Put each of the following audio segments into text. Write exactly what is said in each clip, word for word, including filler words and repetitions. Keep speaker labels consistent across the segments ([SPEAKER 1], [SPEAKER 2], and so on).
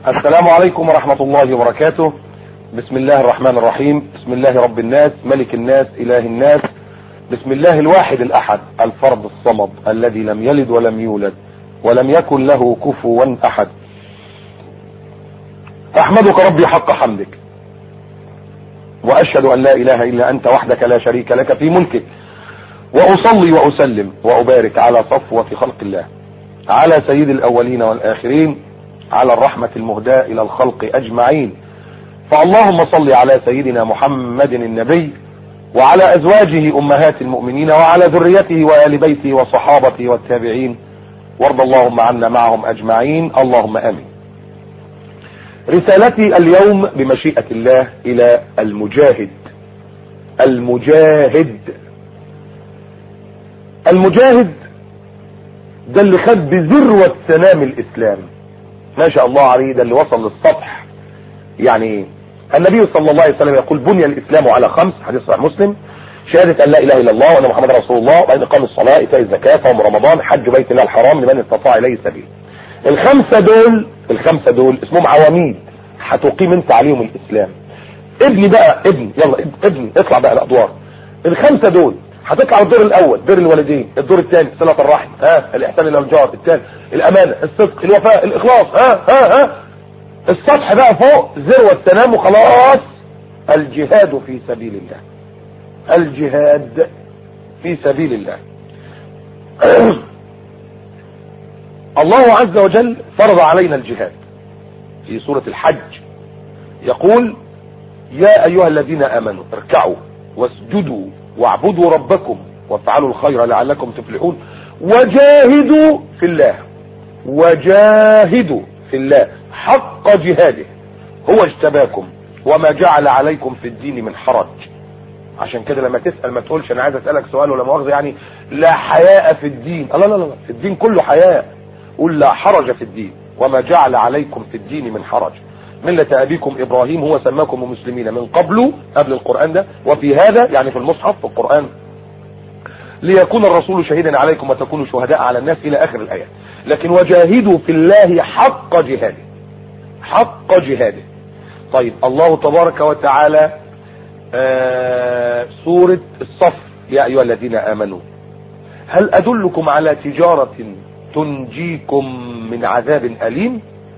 [SPEAKER 1] السلام عليكم ورحمة الله وبركاته. بسم الله الرحمن الرحيم. بسم الله رب الناس ملك الناس إله الناس. بسم الله الواحد الأحد الفرد الصمد الذي لم يلد ولم يولد ولم يكن له كفوا أحد. أحمدك ربي حق حمدك، وأشهد أن لا إله إلا أنت وحدك لا شريك لك في ملكك، وأصلي وأسلم وأبارك على صفوة خلق الله، على سيد الأولين والآخرين، على الرحمة المهداة إلى الخلق أجمعين. فاللهم صل على سيدنا محمد النبي وعلى أزواجه أمهات المؤمنين وعلى ذريته وآل بيته وصحابته والتابعين، وارض اللهم عنا معهم أجمعين، اللهم آمين. رسالتي اليوم بمشيئة الله إلى المجاهد. المجاهد المجاهد ده اللي خد بذروة سنام الإسلام، ما شاء الله عليه، ده اللي وصل للسطح. يعني النبي صلى الله عليه وسلم يقول بني الإسلام على خمس، حديث صحيح مسلم: شهادة أن لا إله إلا الله وأن محمد رسول الله، وأن إقام الصلاة، إيتاء الزكاة، صوم رمضان، حج بيت الله الحرام لمن استطاع إليه سبيل. الخمسة دول الخمسة دول اسمهم عواميد هتقيم انت عليهم الإسلام. ابني بقى ابني يلا ابني اطلع بقى الأدوار. الخمسة دول هتطلع الدور الأول بر الوالدين، الدور الثاني صلة الرحم، ها الإحسان إلى الجار، الثاني الأمانة، الصدق، الوفاء، الإخلاص، ها ها ها السطح بقى فوق ذروة تنام وخلاص. الجهاد في سبيل الله. الجهاد في سبيل الله. الله عز وجل فرض علينا الجهاد في سورة الحج، يقول: يا أيها الذين آمنوا اركعوا واسجدوا واعبدوا ربكم وافعلوا الخير لعلكم تفلحون وجاهدوا في الله. وجاهدوا في الله حق جهاده هو اجتباكم وما جعل عليكم في الدين من حرج. عشان كده لما تسأل ما تقولش انا عايز اسألك سؤال ولا مؤاخذة يعني لا حياء في الدين. لا لا لا في الدين كله حياء. قل لا حرج في الدين وما جعل عليكم في الدين من حرج ملة أبيكم إبراهيم هو سماكم مسلمين من قبل، قبل القرآن ده، وفي هذا يعني في المصحف في القرآن، ليكون الرسول شهيدا عليكم وتكونوا شهداء على الناس إلى آخر الآيات. لكن وجاهدوا في الله حق جهاده. حق جهاده. طيب الله تبارك وتعالى آه سورة الصف: يا أيها الذين آمنوا هل أدلكم على تجارة تنجيكم من عذاب أليم؟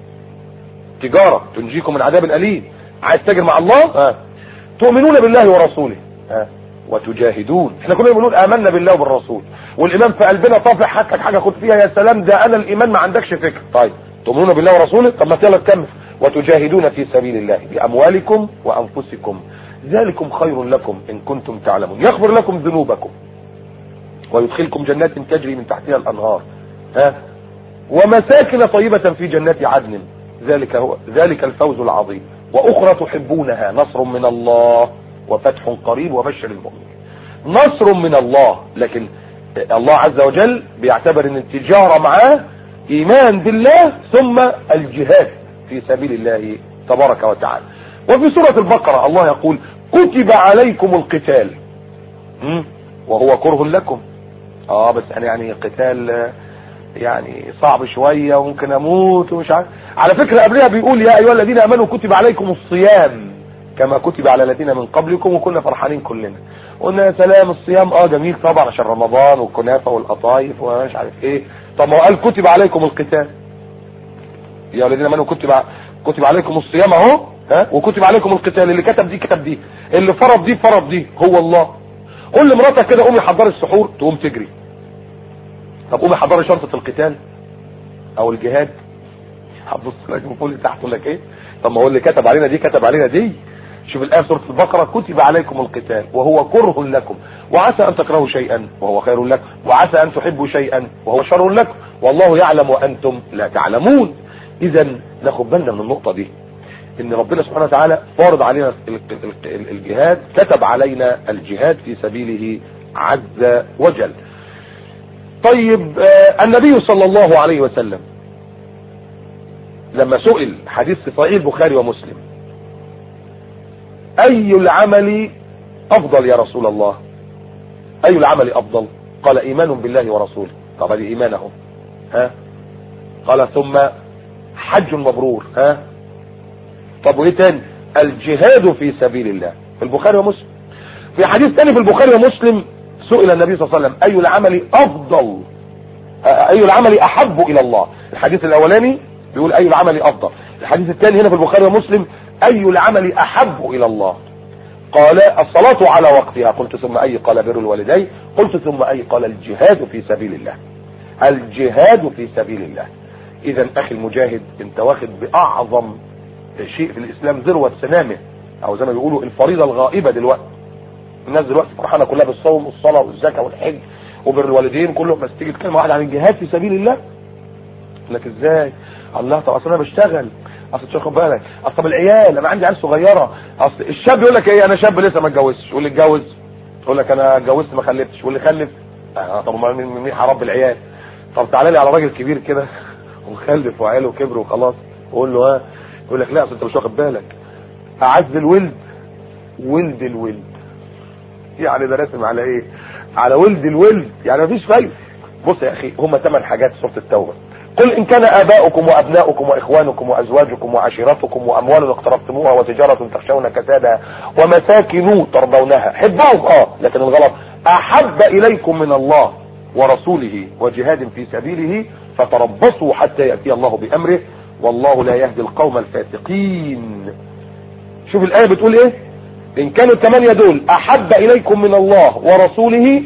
[SPEAKER 1] تجارة تنجيكم من عذاب أليم. عايز تجر مع الله؟ آه. تؤمنون بالله ورسوله آه. وتجاهدون. احنا كلنا بنقول آمنا بالله وبالرسول والإيمان في قلبنا طافح، هات لك حاجة كنت فيها يا سلام ده أنا الإيمان ما عندكش فكر. طيب تؤمنون بالله ورسوله، طب ما يلا تكمل: وتجاهدون في سبيل الله بأموالكم وأنفسكم ذلكم خير لكم إن كنتم تعلمون يغفر لكم ذنوبكم ويدخلكم جنات تجري من تحتها الأنهار ها ومساكن طيبة في جنات عدن ذلك هو ذلك الفوز العظيم وأخرى تحبونها نصر من الله وفتح قريب وبشر المؤمنين. نصر من الله، لكن الله عز وجل بيعتبر ان التجارة معاه ايمان بالله ثم الجهاد في سبيل الله تبارك وتعالى. وفي سورة البقرة الله يقول: كتب عليكم القتال وهو كره لكم. اه بس يعني يعني قتال يعني صعب شوية وممكن اموت ومش عارف. على فكرة قبلها بيقول: يا ايها الذين امنوا كتب عليكم الصيام كما كتب على الذين من قبلكم، وكنا فرحانين كلنا قلنا يا سلام الصيام اه جميل طبعا عشان رمضان والكنافة والقطايف ومش عارف ايه. طب ما هو قال كتب عليكم القتال. يا الذين امنوا كتب كتب عليكم الصيام اهو ها وكتب عليكم القتال. اللي كتب دي كتب دي، اللي فرض دي فرض دي، هو الله. قول لمراتك كده قومي حضري السحور تقوم تجري. طب قومي حضري شنطة القتال او الجهاد، هتبص لك من فوق لتحت تقول لك ايه؟ طب ما هو اللي كتب علينا دي كتب علينا دي. شوف الآية في سورة البقرة: كتب عليكم القتال وهو كره لكم وعسى أن تكرهوا شيئا وهو خير لكم وعسى أن تحبوا شيئا وهو شر لكم والله يعلم وأنتم لا تعلمون. إذا ناخد بالنا من النقطة دي، إن ربنا سبحانه وتعالى فارض علينا الجهاد، كتب علينا الجهاد في سبيله عز وجل. طيب آه النبي صلى الله عليه وسلم لما سئل، حديث في صحيح البخاري ومسلم: أي العمل أفضل يا رسول الله؟ أي العمل أفضل؟ قال: إيمان بالله ورسوله. طب هذه إيمانهم ها. قال: ثم حج مبرور ها طب وايه تاني؟ الجهاد في سبيل الله في البخاري ومسلم. في حديث تاني في البخاري ومسلم سئل النبي صلى الله عليه وسلم اي العمل افضل، اي العمل احب الى الله. الحديث الاولاني بيقول اي العمل افضل، الحديث الثاني هنا في البخاري ومسلم اي العمل احب الى الله؟ قال الصلاة على وقتها. قلت ثم اي؟ قال بر الوالدين. قلت ثم اي؟ قال الجهاد في سبيل الله. الجهاد في سبيل الله. اذا اخي المجاهد انت واخد باعظم شيء في الاسلام، ذروة سنامه، او زي ما بيقولوا الفريضة الغائبة دلوقتي. الناس دلوقتي فرحانة كلها بالصوم والصلاة والزكاة والحج وبر الوالدين كله، بس تيجي تكلم واحد عن الجهاد في سبيل الله لك ازاي؟ الله، طب اصل انا بشتغل، اصل تاخد بالك، اصل العيال انا عندي عيال صغيره، اصل الشاب يقول لك ايه انا شاب لسه ما اتجوزتش، واللي اتجوز يقول لك انا اتجوزت ما خلفتش، واللي خلف آه طب مين مين هربي العيال؟ طب تعالى لي على راجل كبير كده ومخلف وعياله كبر وخلاص وقول له ها، يقول لك لا اصل انت مش واخد بالك، اعز الولد ولد الولد. يعني ده راسم على ايه؟ على ولد الولد، يعني مفيش فايده. بص يا اخي هم ثمان حاجات في سوره التوبه. قل ان كان اباؤكم وابناؤكم واخوانكم وازواجكم وعشيرتكم واموال اقترفتموها وتجاره تخشون كسادها ومساكن ترضونها، حبهم اه، لكن الغلط احب اليكم من الله ورسوله وجهاد في سبيله فتربصوا حتى ياتي الله بامره والله لا يهدي القوم الفاسقين. شوف الايه بتقول ايه؟ ان كانوا الثمانيه دول احب اليكم من الله ورسوله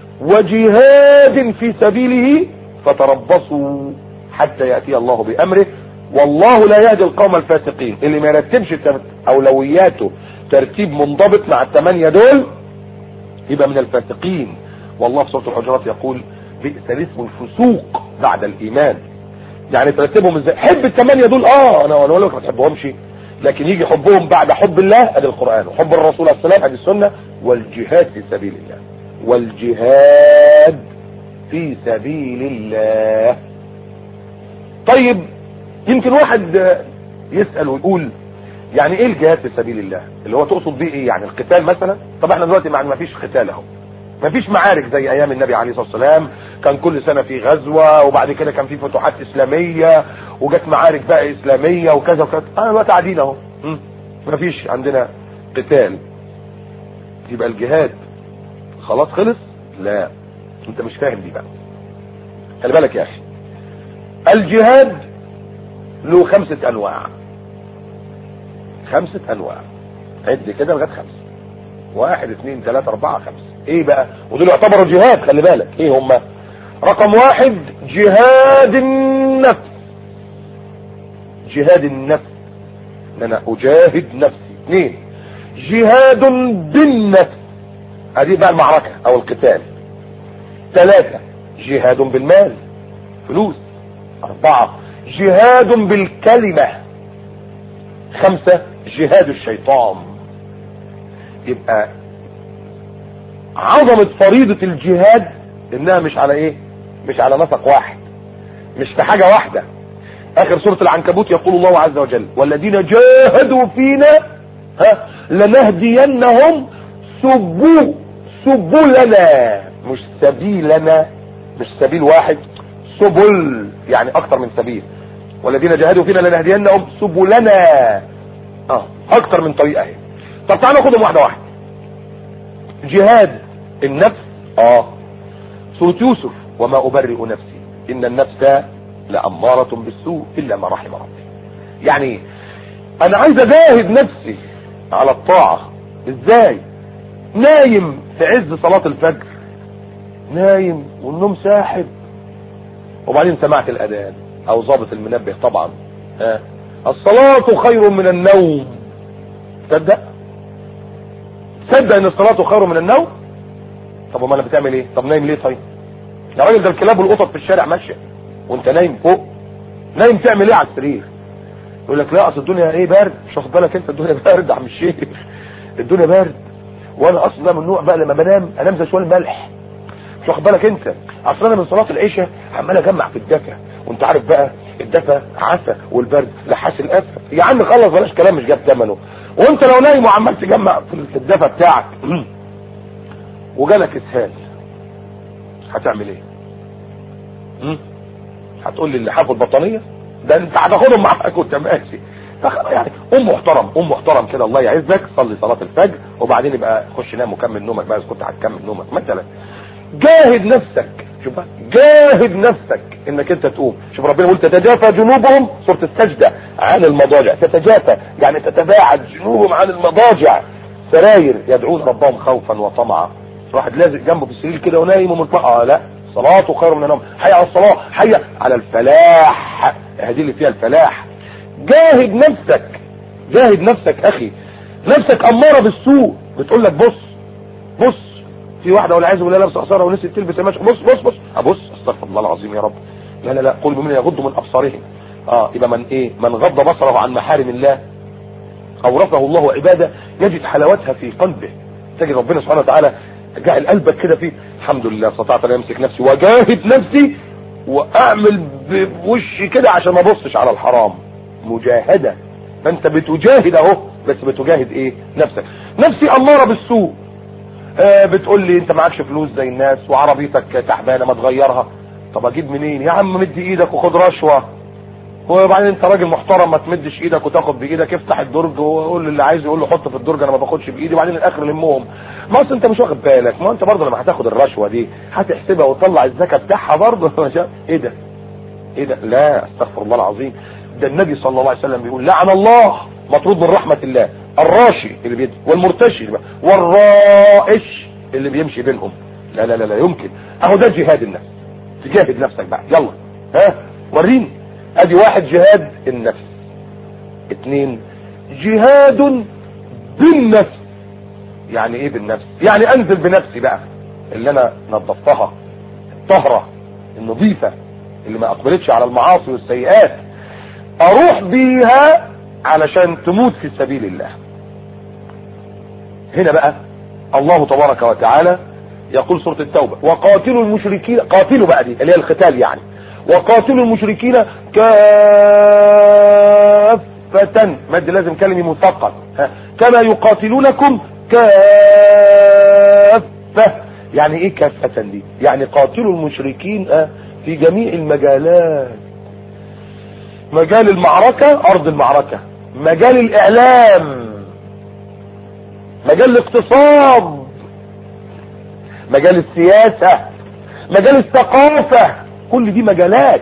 [SPEAKER 1] وجهاد في سبيله فتربصوا حتى يأتي الله بأمره والله لا يهدي القوم الفاسقين. اللي ما يرتبش أولوياته ترتيب منضبط مع الثمانية دول يبقى من الفاسقين. والله في سورة الحجرات يقول بئس الاسم الفسوق بعد الإيمان. يعني ترتبهم ازاي؟ حب الثمانية دول اه، انا اقول لك ما تحبهمش، لكن يجي حبهم بعد حب الله ادي القرآن، وحب الرسول عليه السلام ادي السنة، والجهاد في سبيل الله. والجهاد في سبيل الله. طيب يمكن واحد يسأل ويقول يعني ايه الجهاد في سبيل الله؟ اللي هو تقصد بيه ايه؟ يعني القتال مثلا؟ طب احنا دلوقتي ما فيش قتال اهو، ما فيش معارك زي ايام النبي عليه الصلاة والسلام، كان كل سنة في غزوة وبعد كده كان في فتوحات اسلامية وجت معارك بقى اسلامية وكذا وكذا. انا دلوقتي قاعدين اهو ما فيش عندنا قتال، يبقى الجهاد خلاص خلص؟ لا، انت مش فاهم دي بقى. خلي بالك يا اخي، الجهاد له خمسة انواع. خمسة انواع، عد كده لغايه خمسة. واحد اثنين ثلاثة اربعة خمسة. ايه بقى؟ ودول يعتبروا جهاد، خلي بالك ايه هم؟ رقم واحد جهاد النفس. جهاد النفس ان انا اجاهد نفسي. اثنين جهاد بالنفس، هذه بقى المعركة او القتال. ثلاثة جهاد بالمال، فلوس. اربعة جهاد بالكلمة. خمسة جهاد الشيطان. يبقى عظمة فريضة الجهاد انها مش على ايه؟ مش على نسق واحد، مش في حاجة واحدة. اخر سورة العنكبوت يقول الله عز وجل والذين جاهدوا فينا ها لنهدينهم سبو سبلنا، مش سبيلنا، مش سبيل واحد، سبل يعني اكتر من سبيل. والذين جاهدوا فينا لنهدينهم سبلنا، اه اكتر من طريقه اهي. طب تعالوا ناخدهم واحده واحده. جهاد النفس اه سورة يوسف وما ابرئ نفسي ان النفس لأمارة بالسوء الا ما رحم ربي. يعني انا عايز اجاهد نفسي على الطاعة. ازاي؟ نايم في عز صلاة الفجر، نايم والنوم ساحب، وبعدين سمعت الاذان او ضابط المنبه طبعا ها الصلاة خير من النوم. تصدق؟ تصدق ان الصلاة خير من النوم؟ طب وما انا بتعمل ايه؟ طب نايم ليه طيب؟ يا راجل ده الكلاب والقطط في الشارع ماشيه وانت نايم فوق. نايم تعمل ايه على السرير؟ يقول لك لا اصل الدنيا ايه برد. مش واخد بالك انت؟ الدنيا برد يا عم الشيخ، الدنيا برد. وانا اصلا من النوع بقى لما بنام انام زي شويه الملح. مش واخد بالك انت؟ اصل انا من صلاه العشاء عمال اجمع في الدفا، وانت عارف بقى الدفا عسى والبرد لحاس الاسى. يا عم خلص بلاش كلام مش جاب ثمنه. وانت لو نايم وعمال تجمع في الدفا بتاعك وجالك اسهال هتعمل ايه؟ امم هتقول لي اللي حافظ البطانيه ده انت هتاخدهم معاك وانت ماشي. يعني ام محترم ام محترم كده الله يعزك، صلي صلاة الفجر وبعدين يبقى خش نام وكمل نومك بقى، كنت هتكمل نومك مثلا. جاهد نفسك، شوف بقى جاهد نفسك انك انت تقوم. شوف ربنا يقول تتجافى جنوبهم، سورة السجدة، عن المضاجع. تتجافى يعني تتباعد جنوبهم عن المضاجع، سراير يدعون ربهم خوفا وطمعا. واحد لازق جنبه في السرير كده ونايم ومنطقه، لا صلاته خير من النوم، حي على الصلاة، حي على الفلاح، هذه اللي فيها الفلاح. جاهد نفسك، جاهد نفسك اخي. نفسك اماره بالسوء، بتقول لك بص بص في واحده والعياذ بالله لابسه قصيره ونسيت تلبس قماش، بص بص بص ابص استغفر الله العظيم يا رب. لا لا لا، قل المؤمنين يغضوا من ابصارهم. اه يبقى من ايه؟ من غض بصره عن محارم الله اورثه الله عباده يجد حلاوتها في قلبه. تجد ربنا سبحانه وتعالى جعل قلبك كده فيه الحمد لله استطعت ان امسك نفسي واجاهد نفسي واعمل بوشي كده عشان ما ابصش على الحرام. مجاهده، فانت بتجاهد اهو، بس بتجاهد ايه؟ نفسك. نفسي اماره بالسوء، آه بتقول لي انت معكش فلوس زي الناس وعربيتك تعبانه ما تغيرها. طب اجيب منين يا عم؟ مد ايدك وخد رشوه، وبعدين انت راجل محترم ما تمدش ايدك وتاخد بايدك، افتح الدرج وقول اللي عايز يقول له حط في الدرج، انا ما باخدش بايدي، وبعدين الاخر لمهم. ما اصل انت مش واخد بالك، ما انت برضه لما هتاخد الرشوه دي هتحسبها وتطلع الزكاه بتاعها برضه. ايه ده ايه ده؟ لا استغفر الله العظيم. ده النبي صلى الله عليه وسلم بيقول لعن الله مطرود من رحمه الله الراشي اللي بيدي والمرتشي والرائش اللي بيمشي بينهم. لا لا لا لا يمكن. اهو ده جهاد النفس. تجاهد نفسك بقى، يلا ها وريني. ادي واحد جهاد النفس. اتنين جهاد بالنفس. يعني ايه بالنفس؟ يعني انزل بنفسي بقى اللي انا نظفتها الطهرة النظيفة اللي ما اقبلتش على المعاصي والسيئات، اروح بيها علشان تموت في سبيل الله. هنا بقى الله تبارك وتعالى يقول سورة التوبة وقاتلوا المشركين، قاتلوا بقى دي اللي هي القتال يعني، وقاتلوا المشركين كافة، مد لازم كلمة مثقل، كما يقاتلونكم كافة. يعني ايه كافة دي؟ يعني قاتلوا المشركين في جميع المجالات، مجال المعركة ارض المعركة، مجال الاعلام، مجال الاقتصاد، مجال السياسة، مجال الثقافة، كل دي مجالات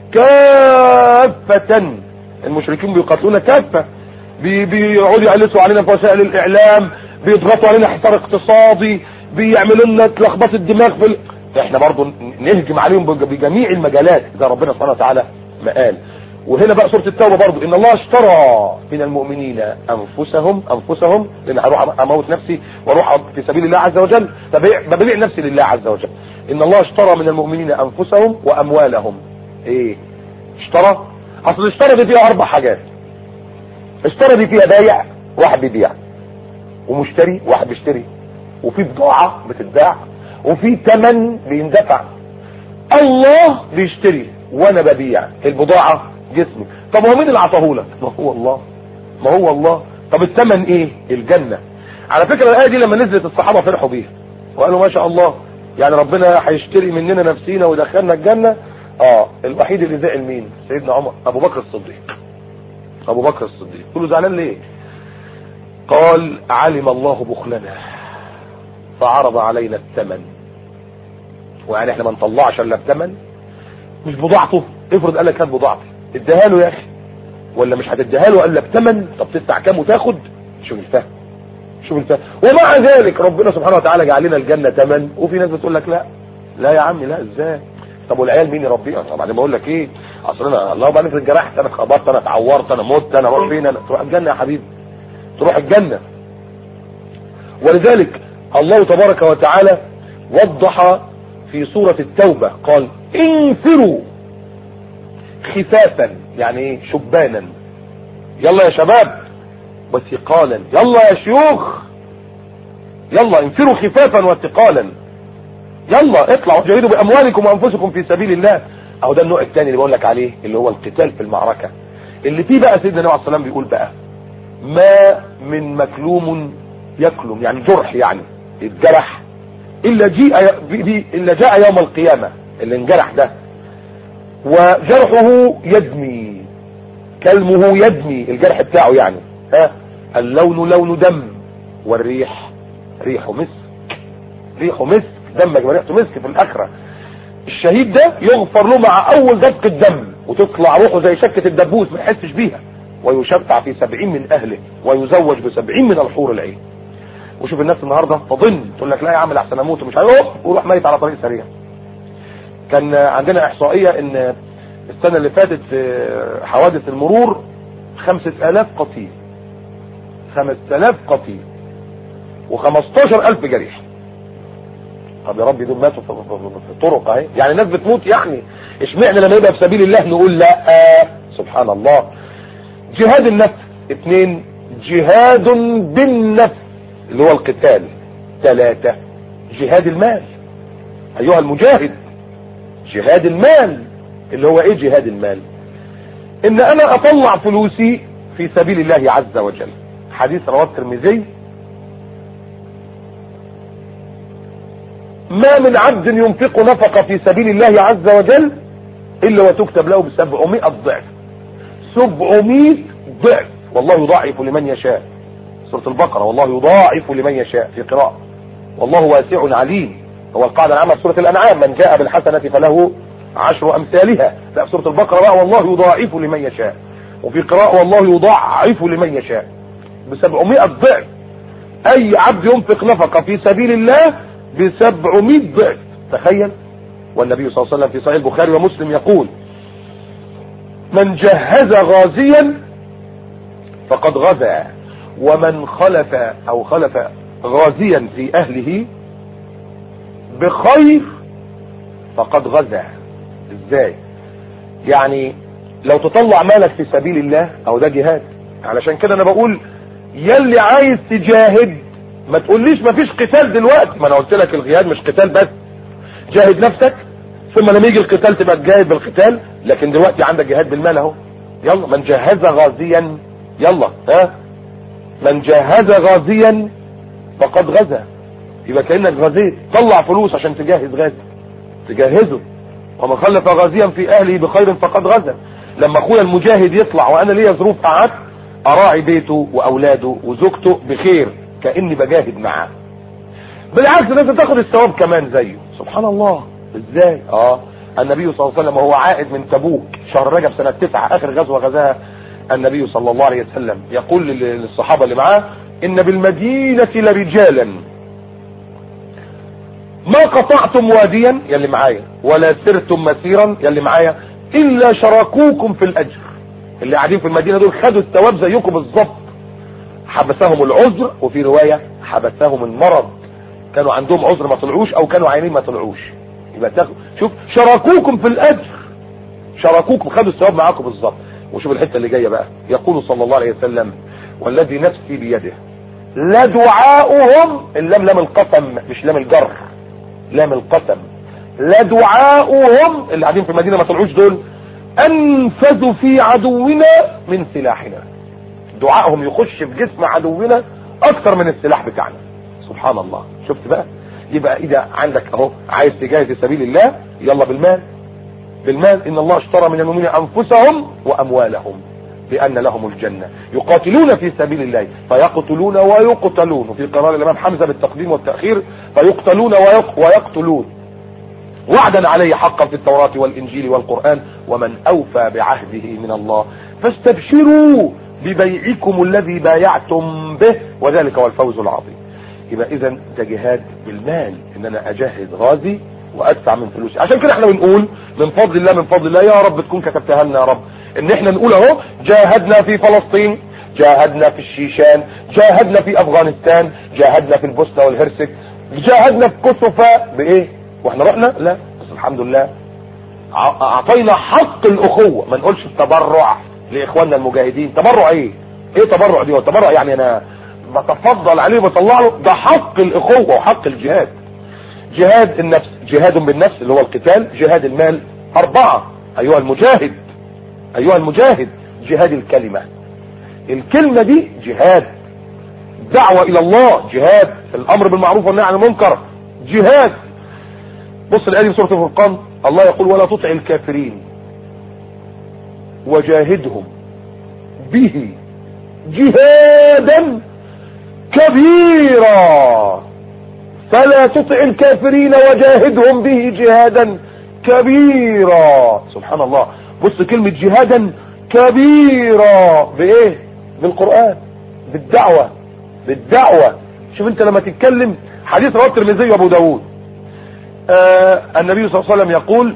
[SPEAKER 1] كافة. المشركين بيقاتلون كافة، بي بيقعدوا يقلسوا علينا في وسائل الاعلام، بيضغطوا علينا حصار اقتصادي، بيعملوا لنا لخبطه الدماغ في ال... احنا برضو نهجم عليهم بجميع المجالات ده ربنا سبحانه وتعالى ما قال. وهنا بقى سورة التوبة برضو ان الله اشترى من المؤمنين انفسهم انفسهم لان هروح اموت نفسي واروح في سبيل الله عز وجل، ببيع نفسي لله عز وجل. ان الله اشترى من المؤمنين انفسهم واموالهم. ايه اشترى؟ اصل اشترى دي فيها اربع حاجات. اشترى دي فيها بايع واحد بيبيع، ومشتري واحد بيشتري، وفي بضاعة بتتباع، وفي ثمن بيندفع. الله بيشتري وانا ببيع البضاعة جسمي. طب هو مين اللي عطاهولك؟ ما هو الله، ما هو الله. طب الثمن ايه؟ الجنة. على فكرة الآية دي لما نزلت الصحابة فرحوا بيها وقالوا ما شاء الله، يعني ربنا هيشتري مننا نفسينا ويدخلنا الجنة. اه الوحيد اللي زعل مين؟ سيدنا عمر، ابو بكر الصديق. ابو بكر الصديق كله زعلان ليه؟ قال علم الله بخلنا فعرض علينا الثمن. ويعني احنا ما نطلعش الا بثمن، مش بضاعته. افرض قال لك هات بضاعتي، اديها له يا اخي، ولا مش هتديها له الا بثمن؟ طب تدفع كام وتاخد؟ شوف الفهم، شوف الفهم. ومع ذلك ربنا سبحانه وتعالى جعل لنا الجنه ثمن، وفي ناس بتقول لك لا لا يا عم لا ازاي؟ طب والعيال مين يربيها؟ طبعا انا بقول لك ايه، اصل انا الله بقى نفرض جرحت، انا اتخبطت، انا اتعورت، انا مت، انا اروح فين؟ انا تروح الجنه يا حبيبي، تروح الجنه. ولذلك الله تبارك وتعالى وضح في سورة التوبة قال انفروا خفافا، يعني ايه؟ شبانا، يلا يا شباب، وثقالا، يلا يا شيوخ، يلا انفروا خفافا وثقالا، يلا اطلعوا جاهدوا باموالكم وانفسكم في سبيل الله. اهو ده النوع الثاني اللي بقول لك عليه، اللي هو القتال في المعركة، اللي فيه بقى سيدنا النبي عليه الصلاة والسلام بيقول بقى ما من مكلوم يكلم، يعني جرح، يعني الجرح الا جاء الا جاء يوم القيامة اللي انجرح ده وجرحه يدمي، كلمه يدمي، الجرح بتاعه يعني. ها اللون لون دم والريح ريح مسك، ريح مسك، دمك ريحته مسك في الاخره. الشهيد ده يغفر له مع اول دفق الدم وتطلع روحه زي شكة الدبوس ما يحسش بيها، ويشفع في سبعين من اهله ويزوج بسبعين من الحور العين. وشوف الناس النهارده تظن تقول لك لا يا عم احسن اموت ومش هيروح، ويروح ميت على طريق سريع. كان عندنا احصائيه ان السنه اللي فاتت في حوادث المرور خمسة آلاف قتيل، خمسة آلاف قتيل وخمستاشر ألف جريح. طب يا رب دول ماتوا في الطرق اهي، يعني الناس بتموت، يعني اشمعنى لما يبقى في سبيل الله نقول لا؟ آه سبحان الله. جهاد النفس. اثنين جهاد بالنفس اللي هو القتال. ثلاثة جهاد المال. ايها المجاهد، جهاد المال اللي هو ايه؟ جهاد المال ان انا اطلع فلوسي في سبيل الله عز وجل. حديث رواه الترمذي: ما من عبد ينفق نفقة في سبيل الله عز وجل الا وتكتب له بسبعمائة ضعف. سبعمائة ضعف. والله يضاعف لمن يشاء. سورة البقرة: والله يضاعف لمن يشاء في قراءة. والله واسع عليم. هو القاعدة العامة في سورة الانعام: من جاء بالحسنة فله عشر امثالها. لا، في سورة البقرة بقى: والله يضاعف لمن يشاء. وفي قراءة: والله يضاعف لمن يشاء بسبعمائة ضعف. اي عبد ينفق نفقة في سبيل الله بسبعمائة ضعف. تخيل. والنبي صلى الله عليه وسلم في صحيح البخاري ومسلم يقول: من جهز غازيا فقد غزا، ومن خلف او خلف غازيا في اهله بخير فقد غزا. ازاي؟ يعني لو تطلع مالك في سبيل الله او ده جهاد. علشان كده انا بقول يلي عايز تجاهد ما تقوليش ما فيش قتال دلوقتي. ما انا قلت لك الجهاد مش قتال بس، جاهد نفسك ثم لما يجي القتال تبقى تجاهد بالقتال. لكن دلوقتي عندك جهاد بالمال اهو. يلا من جهز غازيا، يلا ها من جهز غازيا فقد غزا. يبقى كأنك غزيت. طلع فلوس عشان تجهز غازي، تجهزه. ومن خلف غازيا في اهله بخير فقد غزا. لما اخويا المجاهد يطلع وانا ليا ظروف قعدت اراعي بيته واولاده وزوجته بخير، كأني بجاهد معاه. بالعكس لازم تاخد الثواب كمان زيه. سبحان الله. ازاي؟ اه النبي صلى الله عليه وسلم وهو عائد من تبوك شهر رجب سنة تسعة، اخر غزوة غزاها النبي صلى الله عليه وسلم، يقول للصحابة اللي معاه: ان بالمدينة لرجالا ما قطعتم واديا يلي معايا ولا سرتم مسيرا يلي معايا الا شاركوكم في الاجر. اللي قاعدين في المدينة دول خدوا الثواب زيكم بالظبط. حبسهم العذر، وفي رواية حبسهم المرض. كانوا عندهم عذر ما طلعوش او كانوا عينين ما طلعوش. يبقى تاخد شوف شاركوكم في الاجر، شاركوكم خدوا الثواب معاكم بالظبط. وشوف الحته اللي جايه بقى: يقول صلى الله عليه وسلم: والذي نفسي بيده لدعاؤهم، اللام لام القسم مش لام الجر، لام القسم، لدعاؤهم اللي قاعدين في المدينه ما طلعوش دول انفذ في عدونا من سلاحنا. دعائهم يخش في جسم عدونا اكتر من السلاح بتاعنا. سبحان الله. شفت بقى؟ يبقى اذا عندك اهو عايز تجاهد في سبيل الله، يلا بالمال. بالمال. ان الله اشترى من المؤمنين انفسهم واموالهم بان لهم الجنة يقاتلون في سبيل الله فيقتلون ويقتلون. وفي قرار الامام حمزة بالتقديم والتأخير: فيقتلون ويق ويقتلون وعدا عليه حقا في التوراة والانجيل والقرآن ومن اوفى بعهده من الله فاستبشروا ببيعكم الذي بايعتم به وذلك هو الفوز العظيم. يبقى اذا ده جهاد بالمال، ان انا اجهز غازي وادفع من فلوسي. عشان كده احنا بنقول من فضل الله من فضل الله يا رب تكون كتبتها لنا يا رب، ان احنا نقول اهو جاهدنا في فلسطين، جاهدنا في الشيشان، جاهدنا في افغانستان، جاهدنا في البوسنة والهرسك، جاهدنا في كوسوفا بايه واحنا رحنا؟ لا بس الحمد لله اعطينا حق الاخوة. ما نقولش التبرع لاخواننا المجاهدين. تبرع ايه؟ ايه تبرع دي؟ والتبرع يعني انا بتفضل عليه وبطلع له؟ ده حق الاخوة وحق الجهاد. جهاد النفس، جهاد بالنفس اللي هو القتال. جهاد المال. اربعة ايها المجاهد، ايها المجاهد جهاد الكلمة. الكلمة دي جهاد. دعوة الى الله جهاد. الامر بالمعروف والنهي عن المنكر جهاد. بص الآية في سورة الفرقان الله يقول: ولا تطع الكافرين وجاهدهم به جهادا كبيرا فلا تطع الكافرين وجاهدهم به جهادا كبيرا. سبحان الله، بص كلمة جهادا كبيرا بايه؟ بالقرآن، بالدعوة، بالدعوة. شوف انت لما تتكلم، حديث رواه الترمذي وابو داود، آه النبي صلى الله عليه وسلم يقول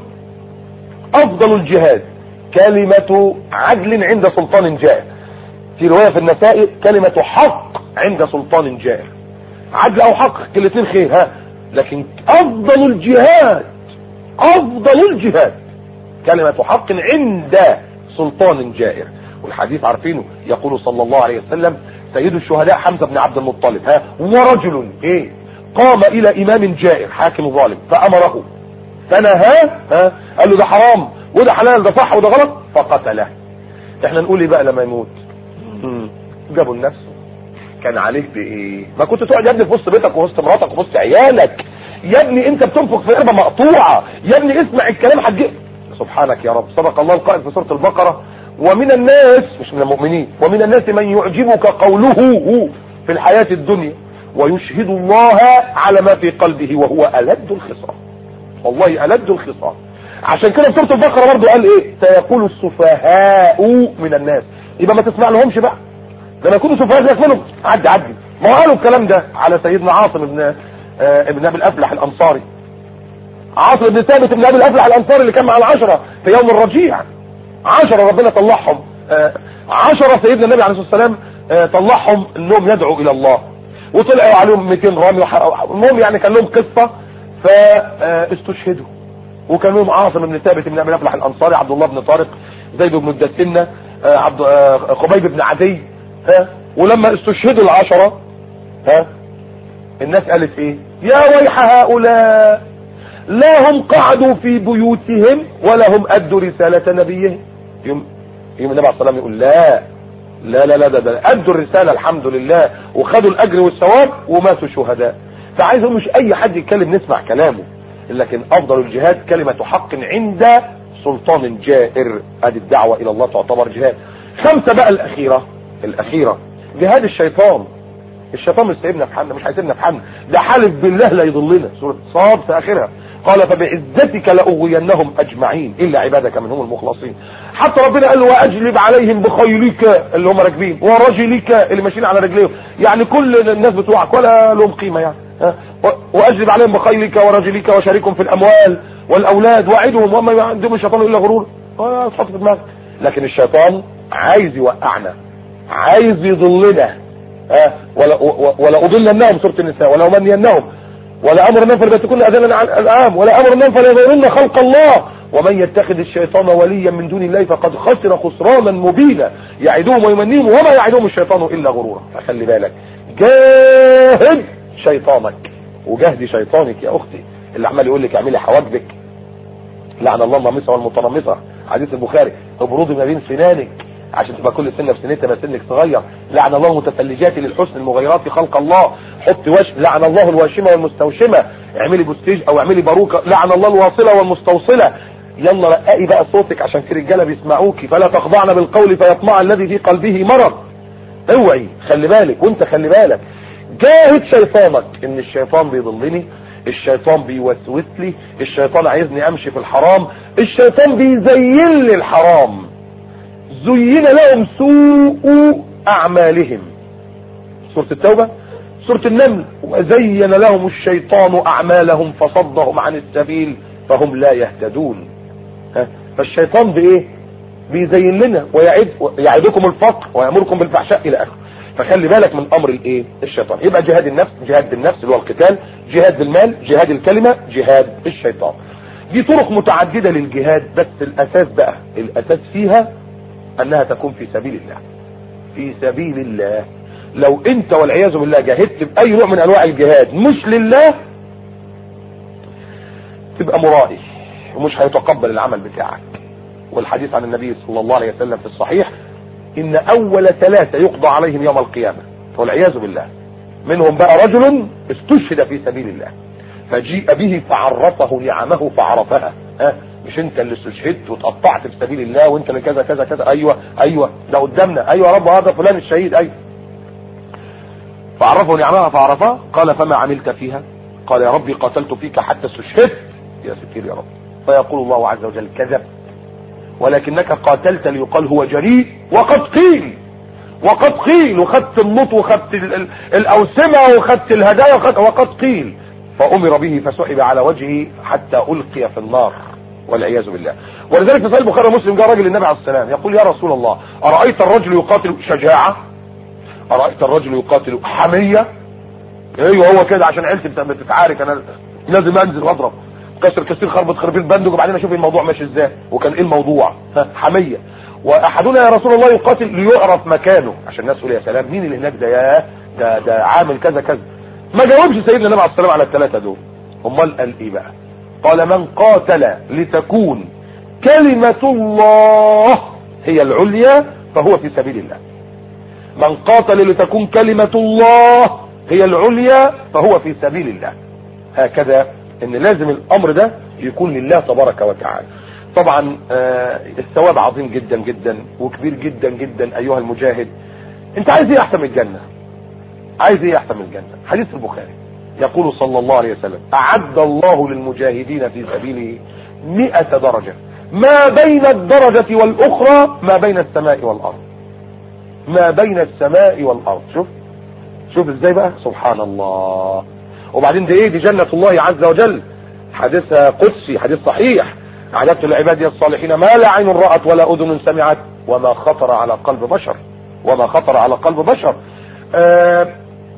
[SPEAKER 1] افضل الجهاد كلمة عدل عند سلطان جائر. في رواية في النسائي كلمة حق عند سلطان جائر. عدل او حق كلمتين خير، ها، لكن افضل الجهاد، افضل الجهاد كلمة حق عند سلطان جائر. والحديث عارفينه، يقول صلى الله عليه وسلم سيد الشهداء حمزة بن عبد المطلب، ها، ورجل ايه قام الى امام جائر حاكم ظالم فامره فنهاه، ها، قال له ده حرام وده حلال، ده صح وده غلط، فقتله. احنا نقول ايه بقى لما يموت؟ جابوا النفس كان عليك بايه؟ ما كنت تقعد يا ابني في وسط بيتك ووسط مراتك ووسط عيالك يا ابني، انت بتنفق في قربة مقطوعة يا ابني، اسمع الكلام هتجيب. سبحانك يا رب، صدق الله القائل في سورة البقرة، ومن الناس، مش من المؤمنين، ومن الناس من يعجبك قوله في الحياة الدنيا ويشهد الله على ما في قلبه وهو ألد الخصام. والله ألد الخصام. عشان كده في سورة البقرة برضه قال ايه؟ سيقول السفهاء من الناس. يبقى ما تسمع لهمش بقى، لما يكونوا سفهاء زيك منهم عدي عدي. ما قالوا الكلام ده على سيدنا عاصم ابن آه ابن ابي الافلح الانصاري، عاصم بن ثابت ابن ابي الافلح الانصاري اللي كان مع العشرة في يوم الرجيع. عشرة ربنا طلعهم، آه عشرة سيدنا النبي عليه الصلاة والسلام آه طلعهم انهم يدعوا الى الله، وطلعوا عليهم مئتين رامي. المهم يعني كان لهم قصة فاستشهدوا، وكان لهم عاصم بن ثابت بن ابي الافلح الانصاري، عبد الله بن طارق، زيد بن الدسنة، آه عبد آه خبيب بن عدي، ها. ولما استشهدوا العشرة، ها، الناس قالت ايه؟ يا ويح هؤلاء، لا هم قعدوا في بيوتهم ولا هم ادوا رسالة نبيهم. يوم يوم النبي عليه الصلاة والسلام يقول لا لا لا لا ده, ده ادوا الرسالة الحمد لله وخدوا الاجر والثواب وماتوا شهداء. فعايزهم مش اي حد يتكلم نسمع كلامه، لكن افضل الجهاد كلمة حق عند سلطان جائر. ادي الدعوة الى الله تعتبر جهاد. خمسة بقى الاخيرة، الاخيرة جهاد الشيطان. الشيطان مش سايبنا في حالنا، مش هيسيبنا في حالنا، ده حالف بالله لا يضلنا. سورة صاد في اخرها قال فبعزتك لاغوينهم اجمعين الا عبادك منهم المخلصين. حتى ربنا قال واجلب عليهم بخيلك اللي هم راكبين ورجلك اللي ماشيين على رجليهم، يعني كل الناس بتوعك ولا لهم قيمه يعني، ها. واجلب عليهم بخيلك ورجلك وشاركهم في الاموال والاولاد وعدهم وما عندهم الشيطان الا غرور. اه تحط في دماغك. لكن الشيطان عايز يوقعنا، عايز يضلنا، ها. ولا ولا اضلنهم سوره النساء ولا امنينهم ولا امر النفل بتكون اذلنا عن الام ولا امر النفل يضرن خلق الله ومن يتخذ الشيطان وليا من دون الله فقد خسر خسرانا مبينا يعدهم ويمنيهم وما يعدهم الشيطان الا غرورا. فخلي بالك، جاهد شيطانك وجهد شيطانك يا اختي اللي عمال يقول لك اعملي حواجبك، لعن الله النامصه والمتنمصه، حديث البخاري، ابرضي ما بين سنانك عشان تبقى كل سنه في سنتها ما سنك صغير، لعن الله المتفلجات للحسن المغيرات في خلق الله، حطي وش، لعن الله الواشمه والمستوشمه، اعملي بوستيج او اعملي باروكه، لعن الله الواصله والمستوصله. يلا رققي بقى صوتك عشان في رجاله بيسمعوكي، فلا تخضعن بالقول فيطمع الذي في قلبه مرض. اوعي، خلي بالك، وانت خلي بالك، جاهد شيطانك. ان الشيطان بيضلني، الشيطان بيوسوس لي، الشيطان عايزني امشي في الحرام، الشيطان بيزين لي الحرام. زين لهم سوء اعمالهم، سورة التوبة. سورة النمل وزين لهم الشيطان اعمالهم فصدهم عن السبيل فهم لا يهتدون. ها؟ فالشيطان بايه؟ بيزين لنا ويعد يعدكم الفقر ويأمركم بالفحشاء الى اخره. فخلي بالك من امر الايه؟ الشيطان. يبقى جهاد النفس، جهاد بالنفس اللي هو القتال، جهاد بالمال، جهاد الكلمة، جهاد الشيطان. دي طرق متعددة للجهاد، بس الاساس بقى، الاساس فيها انها تكون في سبيل الله، في سبيل الله. لو انت والعياذ بالله جاهدت باي نوع من انواع الجهاد مش لله تبقى مرائي ومش هيتقبل العمل بتاعك. والحديث عن النبي صلى الله عليه وسلم في الصحيح ان اول ثلاثة يقضى عليهم يوم القيامة والعياذ بالله، منهم بقى رجل استشهد في سبيل الله فجيء به فعرفه نعمه فعرفها، ها، مش انت اللي استشهدت وتقطعت في سبيل الله وانت اللي كذا كذا كذا؟ ايوه ايوه ده قدامنا، ايوه يا رب هذا فلان الشهيد. ايوه. فعرفه نعمها فعرفها. قال فما عملت فيها؟ قال يا ربي قاتلت فيك حتى استشهدت. يا ستير يا رب. فيقول الله عز وجل كذب، ولكنك قاتلت ليقال هو جريء، وقد قيل وقد قيل وخدت النط وخدت الأوسمة وخدت الهدايا وقد قيل. فأمر به فسحب على وجهه حتى ألقي في النار والعياذ بالله. ولذلك في صحيح البخاري ومسلم جاء رجل النبي عليه السلام يقول يا رسول الله أرأيت الرجل يقاتل شجاعة؟ أرأيت الرجل يقاتل حمية؟ ايوه هو كده عشان عيلتي بتتعارك انا لازم انزل واضرب كسر كسير خربط خربيل بندق وبعدين اشوف الموضوع ماشي ازاي. وكان ايه الموضوع؟ حمية. واحدنا يا رسول الله يقاتل ليعرف مكانه عشان الناس تقول يا سلام مين اللي هناك ده؟ يا ده ده عامل كذا كذا. ما جاوبش سيدنا النبي عليه السلام على الثلاثه دول. امال قال ايه بقى؟ قال من قاتل لتكون كلمة الله هي العليا فهو في سبيل الله. من قاتل لتكون كلمة الله هي العليا فهو في سبيل الله. هكذا ان لازم الامر ده يكون لله تبارك وتعالى. طبعا آه الثواب عظيم جدا جدا وكبير جدا جدا ايها المجاهد. انت عايز ايه احسن من الجنة؟ عايز ايه احسن من الجنة؟ حديث البخاري يقول صلى الله عليه وسلم اعد الله للمجاهدين في سبيله مئة درجة ما بين الدرجة والاخرى ما بين السماء والارض. ما بين السماء والارض. شوف شوف ازاي بقى سبحان الله. وبعدين دي ايه؟ دي جنة الله عز وجل. حديث قدسي حديث صحيح اعددت لعبادي الصالحين ما لا عين رأت ولا اذن سمعت وما خطر على قلب بشر وما خطر على قلب بشر. آه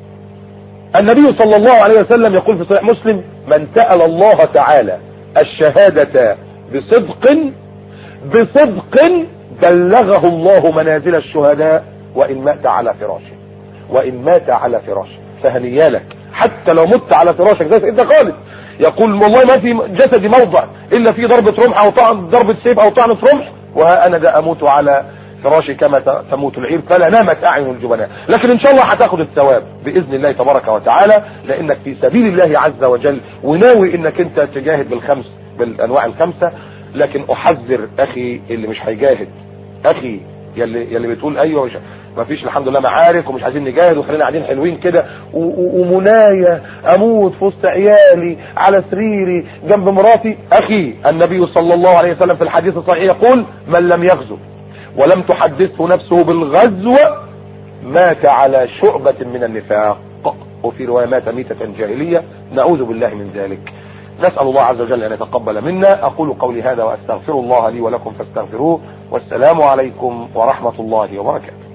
[SPEAKER 1] النبي صلى الله عليه وسلم يقول في صحيح مسلم من سأل الله تعالى الشهادة بصدق بصدق بلغه الله منازل الشهداء وإن مات على فراشه وإن مات على فراشه. فهنيالك حتى لو مت على فراشك زي سيدنا خالد يقول والله ما في جسدي موضع إلا في ضربة رمح أو طعن ضربة سيف أو طعنة رمح وها أنا ده أموت على فراشي كما تموت العير فلا نامت أعين الجبناء. لكن إن شاء الله هتاخد الثواب بإذن الله تبارك وتعالى لأنك في سبيل الله عز وجل وناوي إنك أنت تجاهد بالخمس بالأنواع الخمسة. لكن أحذر أخي اللي مش هيجاهد، أخي يلي, يلي بتقول أيوة مش ما فيش الحمد لله معارك ومش عايزين نجاهد وخلينا قاعدين حلوين كده ومنايا اموت في وسط عيالي على سريري جنب مراتي. اخي النبي صلى الله عليه وسلم في الحديث الصحيح يقول من لم يغزو ولم تحدثه نفسه بالغزو مات على شعبة من النفاق وفي رواية مات ميتة جاهلية نعوذ بالله من ذلك. نسأل الله عز وجل أن يتقبل منا. أقول قولي هذا وأستغفر الله لي ولكم فاستغفروه والسلام عليكم ورحمة الله وبركاته.